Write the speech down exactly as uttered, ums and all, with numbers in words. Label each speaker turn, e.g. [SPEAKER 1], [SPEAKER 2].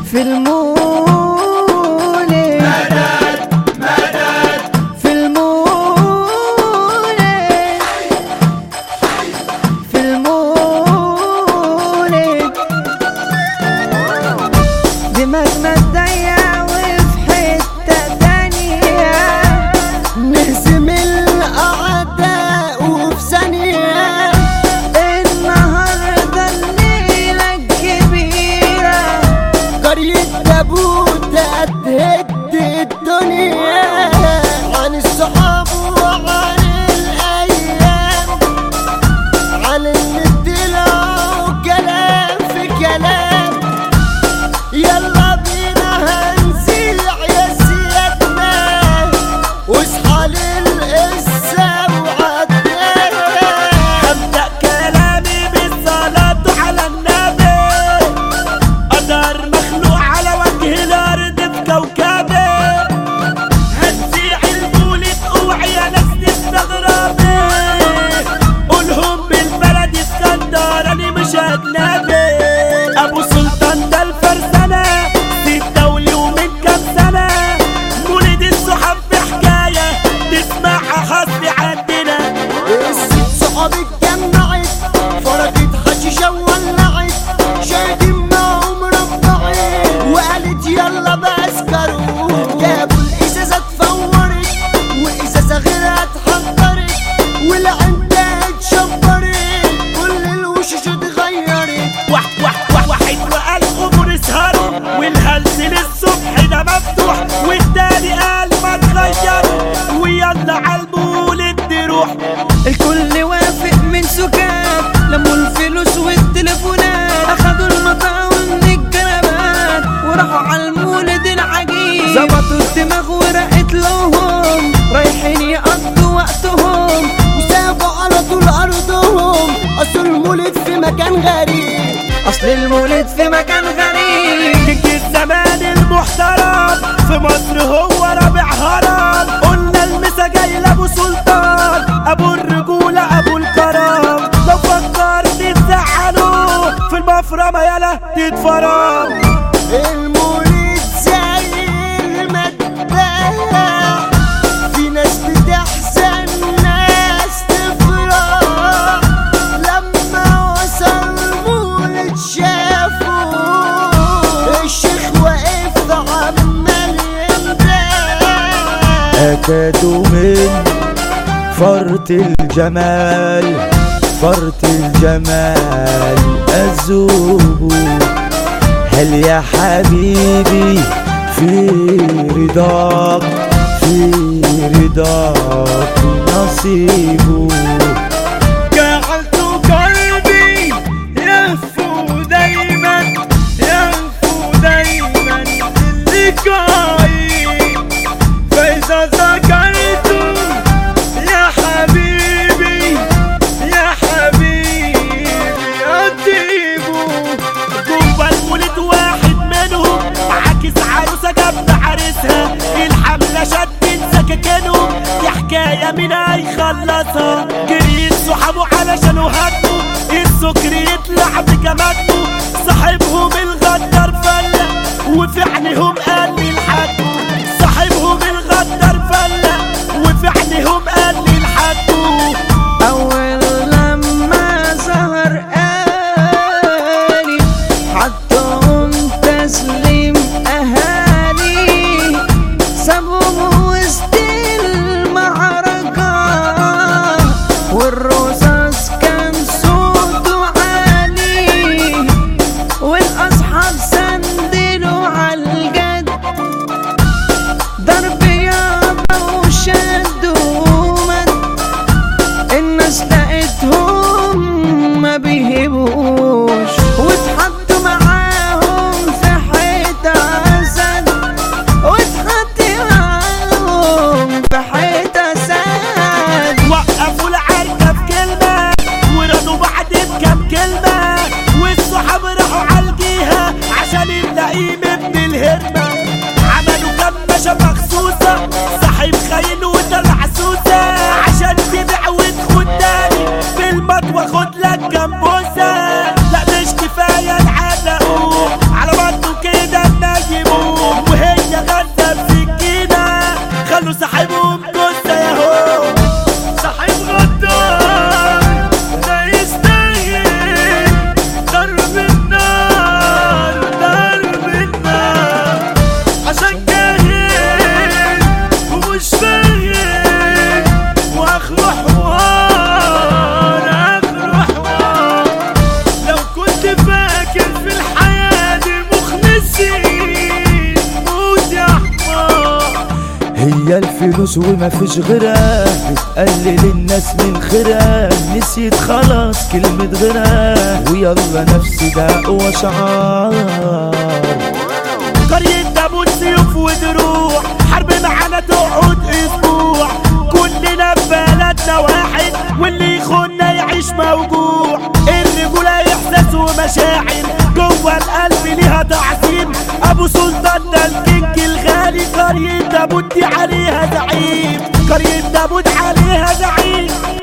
[SPEAKER 1] في المولد
[SPEAKER 2] مدد مدد
[SPEAKER 1] في المولد في المولد دماغنا تضيع وفي حتة تانية
[SPEAKER 3] نهزم الأعداء وفي ثانية.
[SPEAKER 1] النهاردة الليلة الكبيرة
[SPEAKER 3] قرية تابوت هتهد الدنيا عن الصحاب وعن الأيام، عن الندلة وكلام في كلام. يلا بينا هنزيع يا سيادنا واصحى للقصة وعدنا.
[SPEAKER 2] هبدأ كلامي بالصلاة على النبي، قدر مخلوق على وجه الأرض في كوكبي. هنزيع المولد اوعي يا ناس تستغربي، قولهم بالبلد اسكندراني مش أجنبي. أبو سلطان ده الفرسانة سيد دولي ومن كام سنة، مولد الصحاب في حكاية تسمعها خاصة عندنا.
[SPEAKER 3] الست صحاب اتجمعت فرقت حشيشة وولعت، شاهدين معهم ربعت وقالت يلا بقى اسكروا. جابوا الازازة اتفورت وازازة غيرها اتحضرت والعنبة اتشبرت، كل الوشوش اتغيرت.
[SPEAKER 2] واحد واحد واحد وقال قوموا نسهروا، والهلس للصبح ده مفتوح، والتاني قال ما تغيروا ويلا عالمولد نروح.
[SPEAKER 1] الكل وافق من سكات، لموا الفلوس والتليفونات، اخدوا المطاعم من الجنبات وراحوا عالمولد العجيب. ظبطوا الدماغ ورقت لهم رايحين يقضوا وقتهم،
[SPEAKER 3] وسابوا على طول ارضهم، اصل المولد في مكان غريب.
[SPEAKER 1] اصل المولد في مكان غريب.
[SPEAKER 2] كيك الزمان المحترم في مصر هو رابع هرم، قلنا المسا جاي لابو سلطان ابو الرجولة ابو الكرم. لو فكرت تزعلوا في المفرمة يلا تتفرم.
[SPEAKER 3] المولد زي المداح، في ناس بتحزن ناس تفرح، لما وصل المولد شافوا الشيخ واقف عمال يمدح.
[SPEAKER 4] أكادوا من فرط الجمال فرط الجمال أذوب. هل يا حبيبي في رضاك في رضاك نصيبه.
[SPEAKER 2] جعلت قلبي يهفو دايما يهفو دايما للقائي، فإذا ذكرتم يا حبيبي يا حبيبي أطيبوا. جوا المولد واحد منهم عاكس عروسة جنب عريسها، الحملة شدت سكاكينهم، دي حكاية مين هيخلصها. جريت صحابه علشان هاتوا السكر يطلع بجماته، صاحبهم الغدار فلق وفي عينيهم قال لي الحقوا. صاحبهم الغدار فلق وفي عينيهم قال لي الحقوا.
[SPEAKER 1] اول لما ظهر قالي حطهم تسليم اهالي، سابوهم وسط المعركة والرصاص كان صوته عالي، والاصحاب سندلوا عالجد، ضرب يابا وشدوا مد. الناس لقيتهم ما بيهبوش واتحطوا معاهم في حيطة أسد، واتحطوا معاهم في حيطة أسد.
[SPEAKER 2] وقفوا العركة بكلمة وردوا بعد بكام كلمة، والصحاب راحوا عالجيها عشان اللئيم ابن الهرمة. عملوا كماشة مخصوصة صاحب خاين وطلع سوسة، عشان تبيع وتخد تاني في المطوة خد لك جنبوسة. لا مش كفاية العلقوا على بطنه كده
[SPEAKER 4] هي الفلوس وما فيش غيرها بتقلل الناس من خيرها، نسيت خلاص كلمة غيرها ويلا نفسي ده اقوى شعار.
[SPEAKER 2] قرية دابوت سيوف ودروع، حرب معانا تقعد اسبوع، كلنا في بلدنا واحد واللي يخوننا يعيش موجوع. الرجولة احساس ومشاعر جوه القلب ليها تعظيم، ابو سلطان ده الكينج الغالي، قرية دابوت دي عليها زعيم، قرية دابوت عليها زعيم.